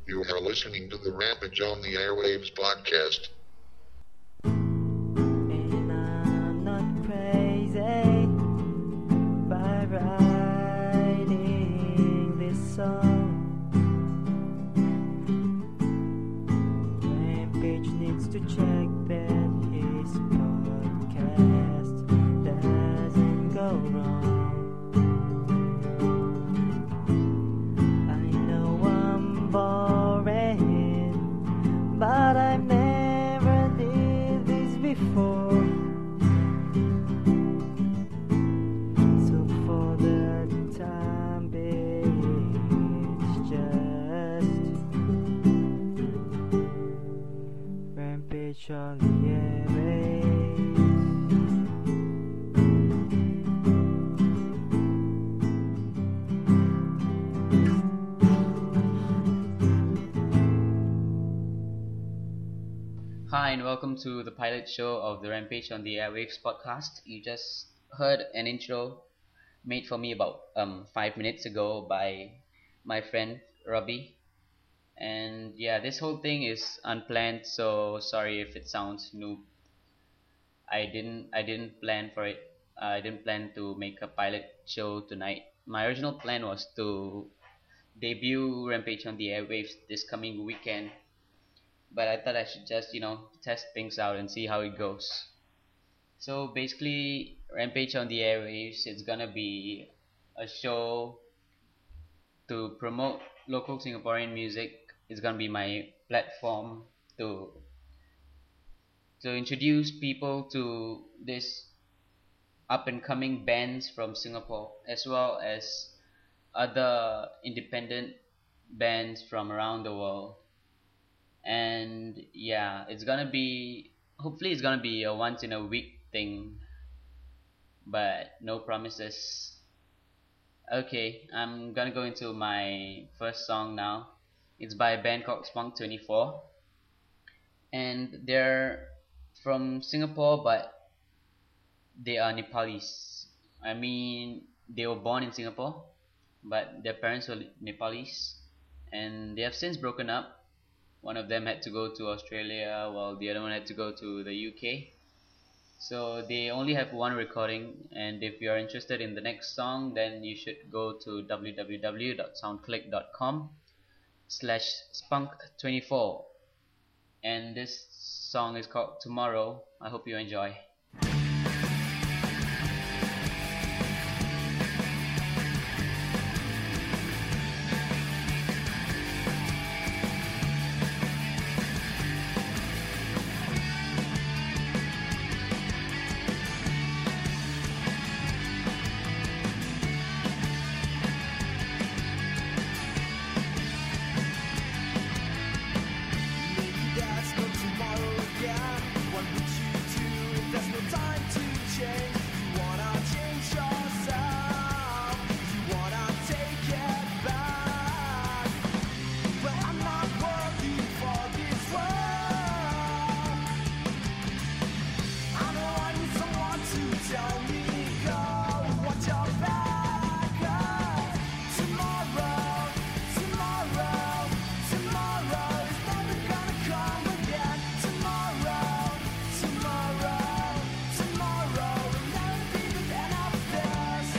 You are listening to the Rampage on the Airwaves podcast. And I'm not crazy by writing this song. Rampage needs to check that his podcast doesn't go wrong. I know I'm boring, but I've never did this before. So for the time being, it's just Rampage on the airwaves. Hi, and welcome to the pilot show of the Rampage on the Airwaves podcast. You just heard an intro made for me about 5 minutes ago by my friend Robbie. And yeah, this whole thing is unplanned, so sorry if it sounds noob. I didn't plan for it. I didn't plan to make a pilot show tonight. My original plan was to debut Rampage on the Airwaves this coming weekend, but I thought I should just, test things out and see how it goes. So basically, Rampage on the Airwaves, it's gonna be a show to promote local Singaporean music. It's gonna be my platform to introduce people to this up and coming bands from Singapore, as well as other independent bands from around the world. And yeah, hopefully it's gonna be a once in a week thing, but no promises. Okay, I'm gonna go into my first song now. It's by a band called Spunk 24, and they're from Singapore, but they are Nepalis. I mean, they were born in Singapore, but their parents were Nepalis, and they have since broken up. One of them had to go to Australia, while the other one had to go to the UK. So they only have one recording, and if you're interested in the next song, then you should go to www.soundclick.com/spunk24. And this song is called Tomorrow. I hope you enjoy. That's no tomorrow again. What would you do if there's no time to change? You wanna change yourself. You wanna take it back. Well, I'm not working for this world. I know I need someone to tell me go. Watch your back. Tomorrow, tomorrow, tomorrow is never gonna come again. Tomorrow, tomorrow, tomorrow will never be the end of this.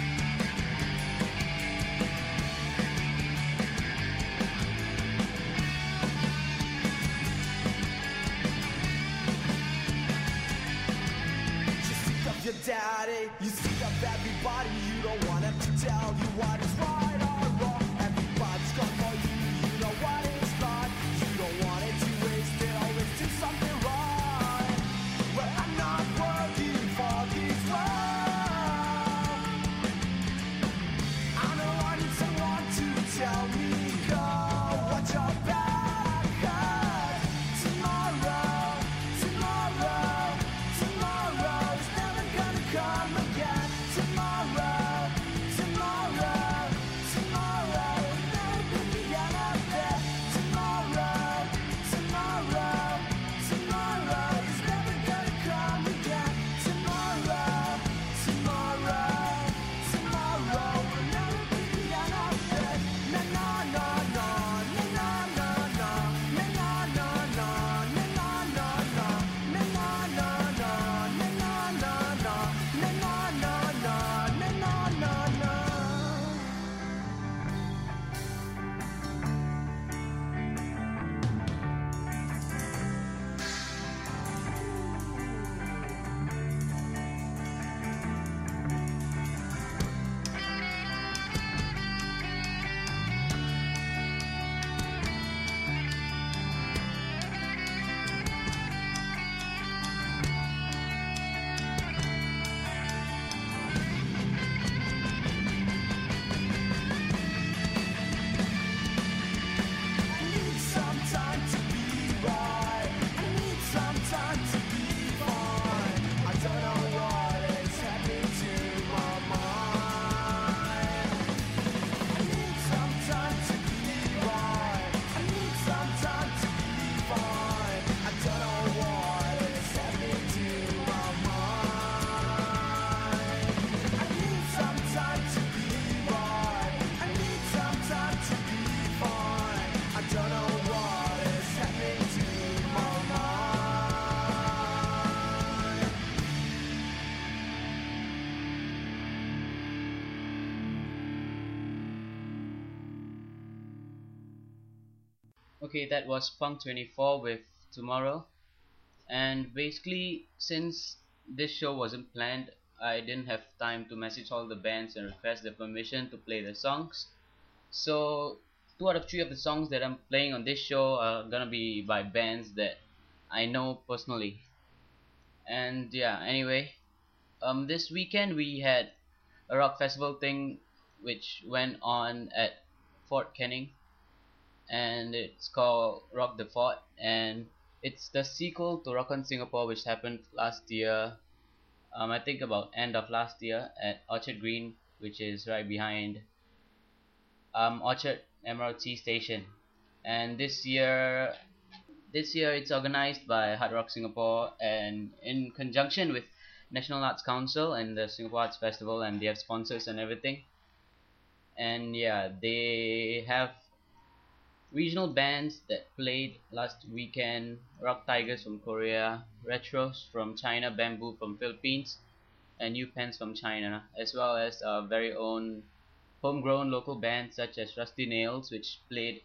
You sick of your daddy, you sick of everybody. You don't want him to tell you what is right or wrong. Everybody's gone for you, you know what is right. You don't want it to waste it, always do something right. Well, I'm not working for this world. I know I need someone to tell me go. Watch your back. Tomorrow, tomorrow, tomorrow is never gonna come again. Tomorrow. Okay, that was Punk 24 with Tomorrow. And basically, since this show wasn't planned, I didn't have time to message all the bands and request their permission to play the songs. So, two out of three of the songs that I'm playing on this show are gonna be by bands that I know personally. And yeah, anyway, this weekend we had a rock festival thing which went on at Fort Canning, and it's called Rock the Fort, and it's the sequel to Rock on Singapore, which happened last year. I think about end of last year at Orchard Green, which is right behind Orchard MRT station. And this year it's organized by Hard Rock Singapore, and in conjunction with National Arts Council and the Singapore Arts Festival, and they have sponsors and everything. And yeah, they have regional bands that played last weekend: Rock Tigers from Korea, Retros from China, Bamboo from Philippines, and New Pens from China, as well as our very own homegrown local bands such as Rusty Nails, which played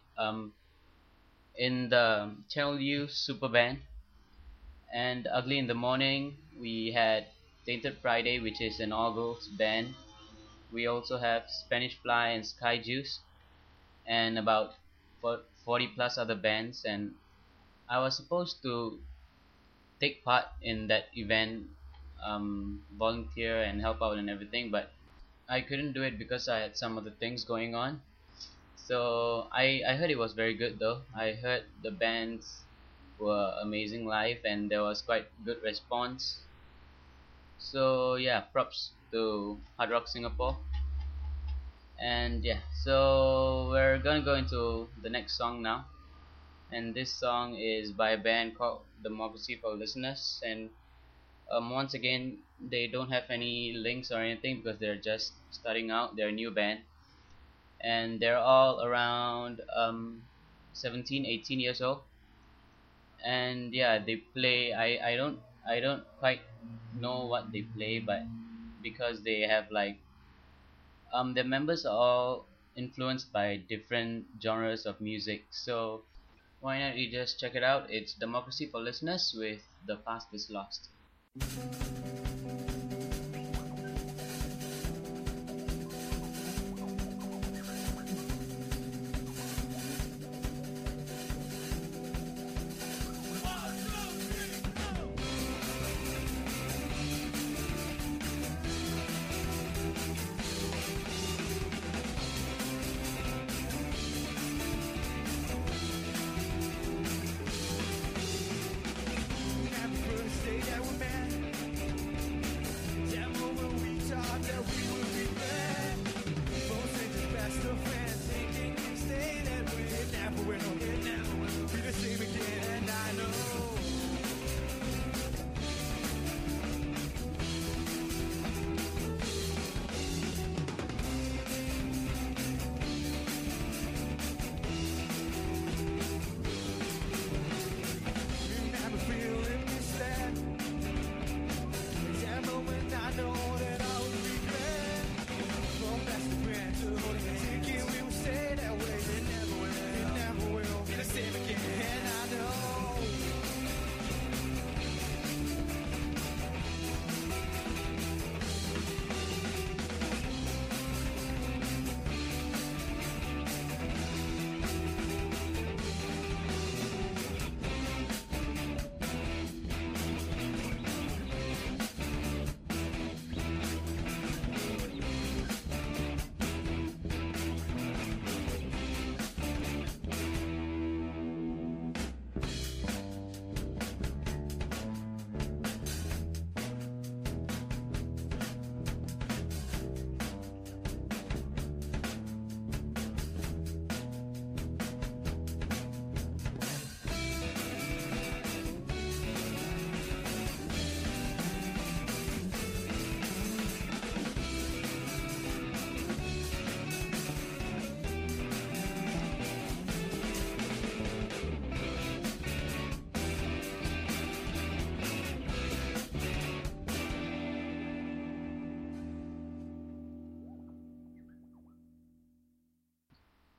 in the Channel U Super Band, and Ugly in the Morning. We had Tainted Friday, which is an all girls band. We also have Spanish Fly and Sky Juice, and about 40 plus other bands. And I was supposed to take part in that event, volunteer and help out and everything, but I couldn't do it because I had some other things going on. So I heard it was very good though. I heard the bands were amazing live, and there was quite good response. So yeah, props to Hard Rock Singapore. And yeah, so we're gonna go into the next song now. And this song is by a band called Democracy for Listeners. And once again, they don't have any links or anything because they're just starting out. They're a new band, and they're all around 17, 18 years old. And yeah, they play. I don't quite know what they play, but because they have like the members are all influenced by different genres of music. So why not you just check it out? It's Democracy for Listeners with The Past Is Lost. Happy birthday that we're mad.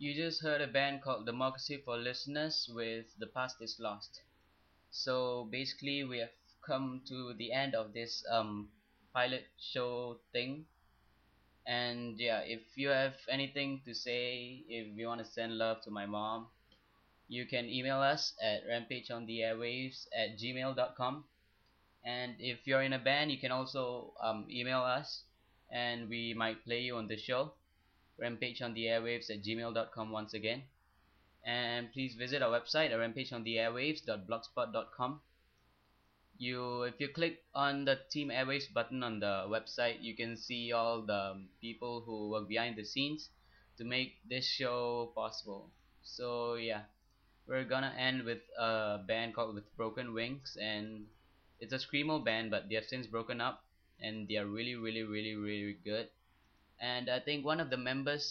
You just heard a band called Democracy for Listeners with The Past Is Lost. So basically, we have come to the end of this pilot show thing. And yeah, if you have anything to say, if you want to send love to my mom, you can email us at rampageontheairwaves@gmail.com. And if you're in a band, you can also email us, and we might play you on the show. Rampageontheairwaves@gmail.com once again. And please visit our website at rampageontheairwaves.blogspot.com. If you click on the Team Airwaves button on the website, you can see all the people who work behind the scenes to make this show possible. So yeah, we're gonna end with a band called With Broken Wings, and it's a screamo band, but they have since broken up, and they are really, really, really, really good. And I think one of the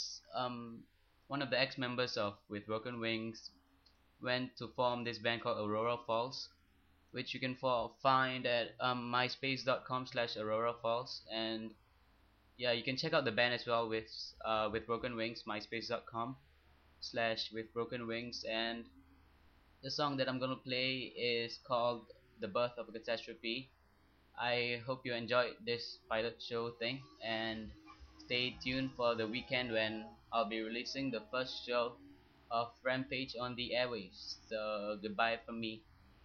ex-members of With Broken Wings went to form this band called Aurora Falls, which you can find at myspace.com/Aurora Falls. And yeah, you can check out the band as well with Broken Wings, myspace.com/With Broken Wings. And the song that I'm gonna play is called The Birth of a Catastrophe. I hope you enjoyed this pilot show thing, and stay tuned for the weekend when I'll be releasing the first show of Rampage on the Airwaves. So goodbye from me.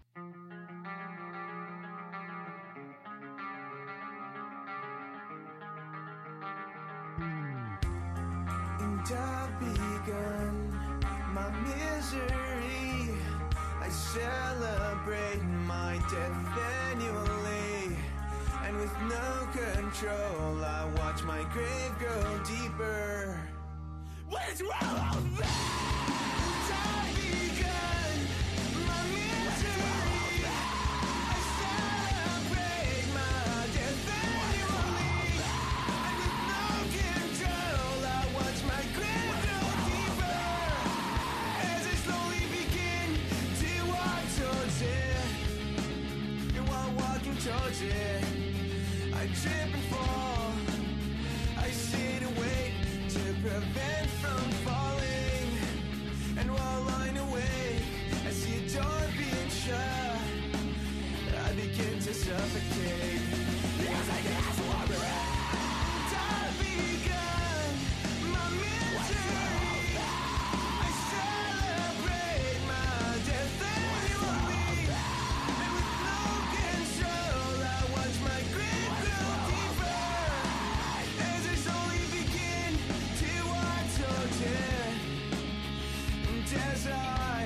And I've begun my misery. I celebrate my death annually, and with no control, I watch my grave grow deeper. What is wrong with me? And I've begun my misery. I celebrate my death annually, and with no control, I watch my grave grow deeper as I slowly begin to walk towards it. And while walking towards it, I trip and fall. I sit and wait to prevent from falling. And while lying awake, I see a door being shut. I begin to suffocate as I gasp for breath. I've begun my misery. I celebrate my death annually, and with no control, I watch my grave grow deeper as I slowly begin to walk towards it. And as I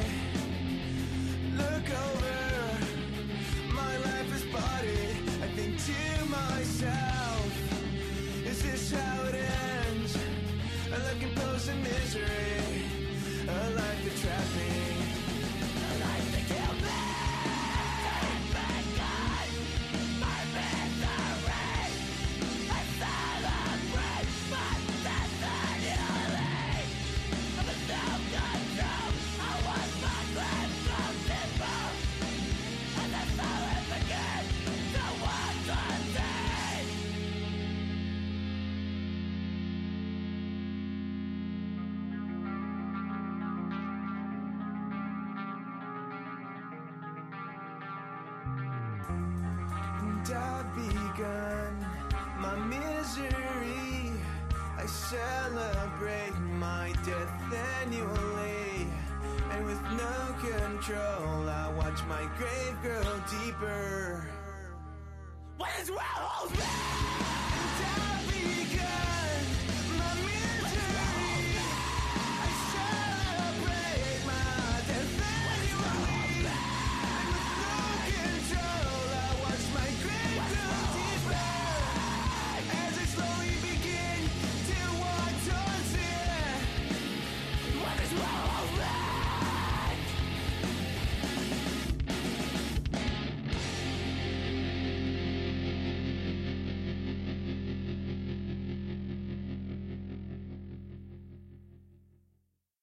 look over my lifeless body, I think to myself, is this how it ends? A life composed in misery, a life that trapped me, a life that killed me. Thank God, my misery. I celebrate my death annually. With no control, I watch my grave grow deeper as I slowly begin to walk towards it. And I've begun my misery. I celebrate my death annually, and with no control, I watch my grave grow deeper. What is wrong with me? And I've begun